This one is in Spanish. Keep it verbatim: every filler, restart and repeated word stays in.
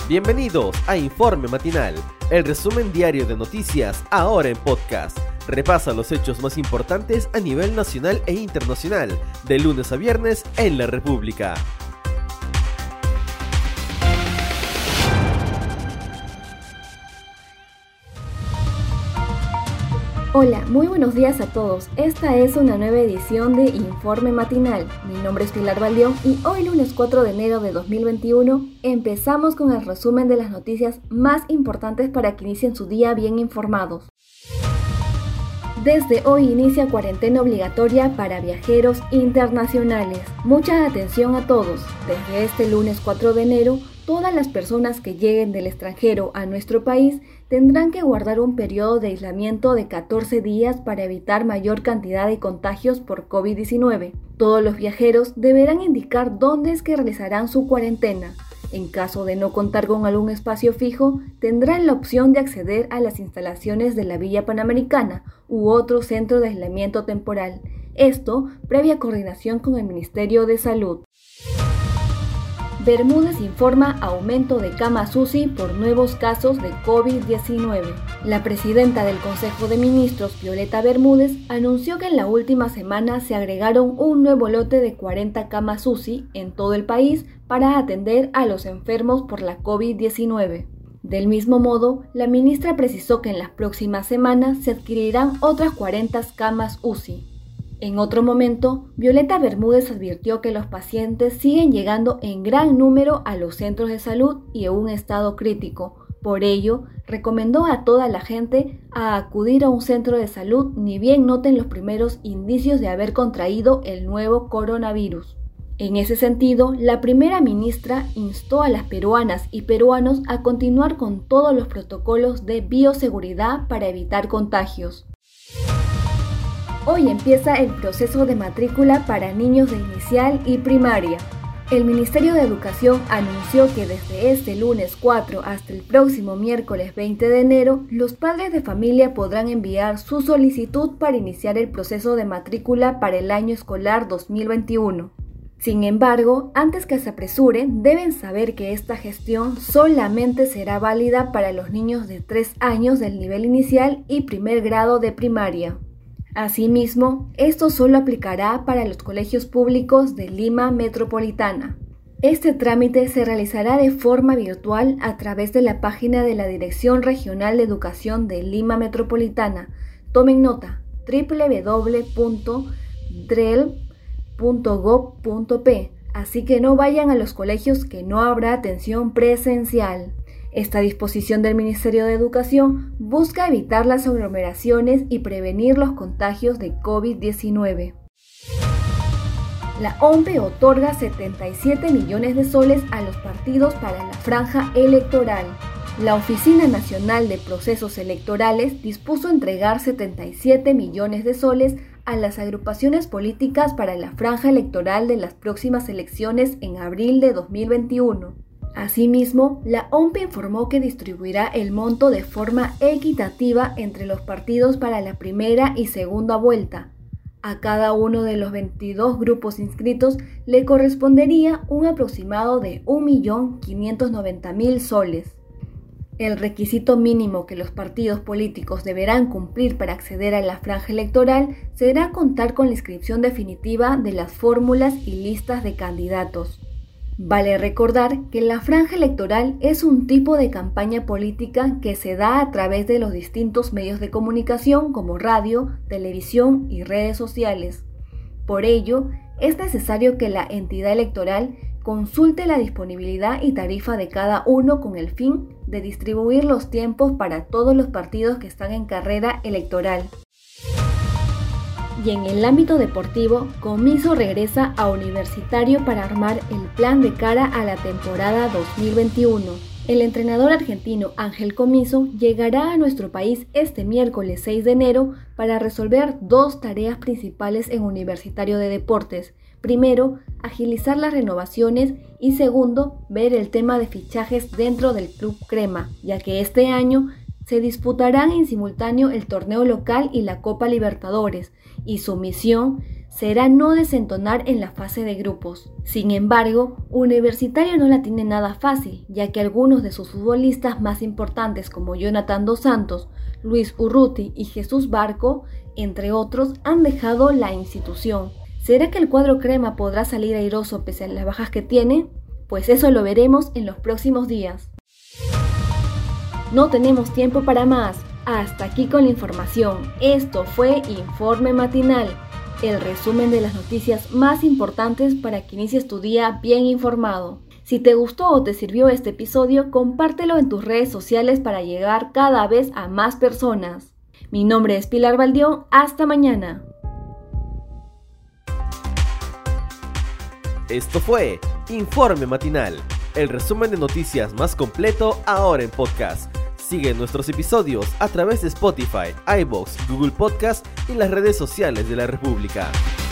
Bienvenidos a Informe Matinal, el resumen diario de noticias ahora en podcast. Repasa los hechos más importantes a nivel nacional e internacional, de lunes a viernes en la República. Hola, muy buenos días a todos. Esta es una nueva edición de Informe Matinal. Mi nombre es Pilar Valdión y hoy lunes cuatro de enero de dos mil veintiuno empezamos con el resumen de las noticias más importantes para que inicien su día bien informados. Desde hoy inicia cuarentena obligatoria para viajeros internacionales. Mucha atención a todos. Desde este lunes cuatro de enero, todas las personas que lleguen del extranjero a nuestro país tendrán que guardar un periodo de aislamiento de catorce días para evitar mayor cantidad de contagios por COVID diecinueve. Todos los viajeros deberán indicar dónde es que realizarán su cuarentena. En caso de no contar con algún espacio fijo, tendrán la opción de acceder a las instalaciones de la Villa Panamericana u otro centro de aislamiento temporal. Esto previa coordinación con el Ministerio de Salud. Bermúdez informa aumento de camas U C I por nuevos casos de COVID diecinueve. La presidenta del Consejo de Ministros, Violeta Bermúdez, anunció que en la última semana se agregaron un nuevo lote de cuarenta camas U C I en todo el país para atender a los enfermos por la COVID diecinueve. Del mismo modo, la ministra precisó que en las próximas semanas se adquirirán otras cuarenta camas U C I. En otro momento, Violeta Bermúdez advirtió que los pacientes siguen llegando en gran número a los centros de salud y en un estado crítico. Por ello, recomendó a toda la gente a acudir a un centro de salud ni bien noten los primeros indicios de haber contraído el nuevo coronavirus. En ese sentido, la primera ministra instó a las peruanas y peruanos a continuar con todos los protocolos de bioseguridad para evitar contagios. Hoy empieza el proceso de matrícula para niños de inicial y primaria. El Ministerio de Educación anunció que desde este lunes cuatro hasta el próximo miércoles veinte de enero, los padres de familia podrán enviar su solicitud para iniciar el proceso de matrícula para el año escolar dos mil veintiuno. Sin embargo, antes que se apresuren, deben saber que esta gestión solamente será válida para los niños de tres años del nivel inicial y primer grado de primaria. Asimismo, esto solo aplicará para los colegios públicos de Lima Metropolitana. Este trámite se realizará de forma virtual a través de la página de la Dirección Regional de Educación de Lima Metropolitana. Tomen nota, doble u doble u doble u punto d r e l punto gob punto p, así que no vayan a los colegios que no habrá atención presencial. Esta disposición del Ministerio de Educación busca evitar las aglomeraciones y prevenir los contagios de COVID diecinueve. La O M P E otorga setenta y siete millones de soles a los partidos para la franja electoral. La Oficina Nacional de Procesos Electorales dispuso entregar setenta y siete millones de soles a las agrupaciones políticas para la franja electoral de las próximas elecciones en abril de dos mil veintiuno. Asimismo, la O M P E informó que distribuirá el monto de forma equitativa entre los partidos para la primera y segunda vuelta. A cada uno de los veintidós grupos inscritos le correspondería un aproximado de un millón quinientos noventa mil soles. El requisito mínimo que los partidos políticos deberán cumplir para acceder a la franja electoral será contar con la inscripción definitiva de las fórmulas y listas de candidatos. Vale recordar que la franja electoral es un tipo de campaña política que se da a través de los distintos medios de comunicación como radio, televisión y redes sociales. Por ello, es necesario que la entidad electoral consulte la disponibilidad y tarifa de cada uno con el fin de distribuir los tiempos para todos los partidos que están en carrera electoral. Y en el ámbito deportivo, Comiso regresa a Universitario para armar el plan de cara a la temporada dos mil veintiuno. El entrenador argentino Ángel Comiso llegará a nuestro país este miércoles seis de enero para resolver dos tareas principales en Universitario de Deportes. Primero, agilizar las renovaciones y segundo, ver el tema de fichajes dentro del Club Crema, ya que este año se disputarán en simultáneo el torneo local y la Copa Libertadores, y su misión será no desentonar en la fase de grupos. Sin embargo, Universitario no la tiene nada fácil, ya que algunos de sus futbolistas más importantes como Jonathan Dos Santos, Luis Urruti y Jesús Barco, entre otros, han dejado la institución. ¿Será que el cuadro crema podrá salir airoso pese a las bajas que tiene? Pues eso lo veremos en los próximos días. No tenemos tiempo para más. Hasta aquí con la información. Esto fue Informe Matinal, el resumen de las noticias más importantes para que inicies tu día bien informado. Si te gustó o te sirvió este episodio, compártelo en tus redes sociales para llegar cada vez a más personas. Mi nombre es Pilar Baldión. Hasta mañana. Esto fue Informe Matinal, el resumen de noticias más completo ahora en podcast. Sigue nuestros episodios a través de Spotify, iVoox, Google Podcast y las redes sociales de la República.